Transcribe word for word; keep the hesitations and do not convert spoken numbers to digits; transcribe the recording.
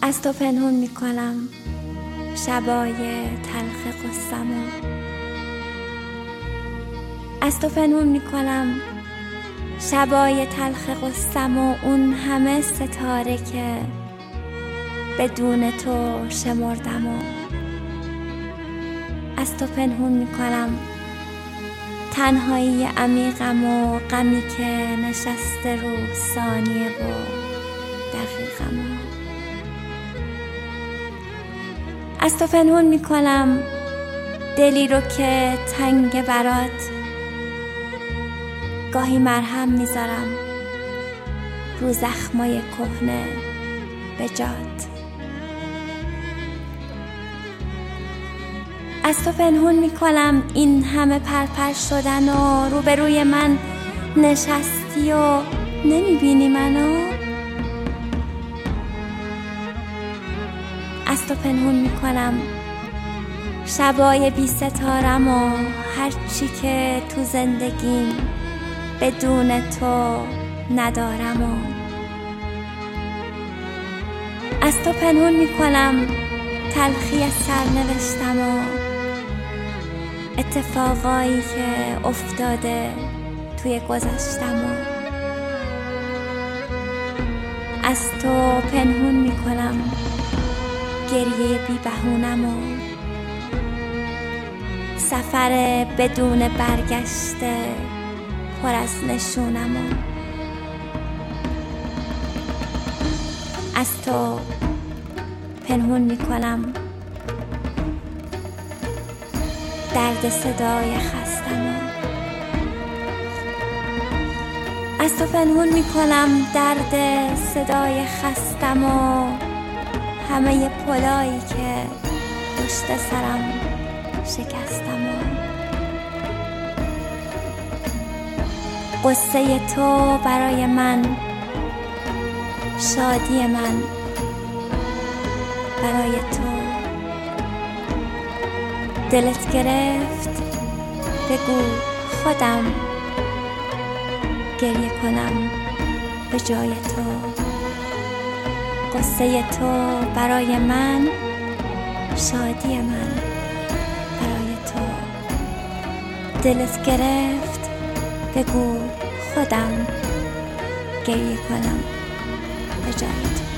از تو پنهون میکنم شبای تلخ قصه‌مو، از تو پنهون میکنم شبای تلخ قصه‌مو، اون همه ستاره که بدون تو شمردمو. از تو پنهون میکنم تنهایی عمیقم و غمی که نشسته رو ثانیه و دقیقمو. از تو پنهون میکنم دلی رو که تنگ برات، گاهی مرهم میذارم رو زخمای کهنه به جات. از تو پنهون میکنم این همه پرپر شدن و روبروی من نشستی و نمیبینی منو. از تو پنهون میکنم شبای بی ستارم و هرچی که تو زندگیم بدون تو ندارم و از تو پنهون میکنم تلخی سرنوشتم و اتفاقایی که افتاده توی گذشتم و از تو پنهون میکنم گریه بی بهونم و سفر بدون برگشته پر از نشونم و از تو پنهون میکنم درد صدای خستم و از تو پنهون میکنم درد صدای خستم و همه پلایی که پشت سرم شکستم و قصه تو برای من، شادی من برای تو. دلت گرفت بگو خودم گریه کنم به جای تو. قصه تو برای من، شادی من برای تو. دلت گرفت بگو خودم گریه کنم به جای تو.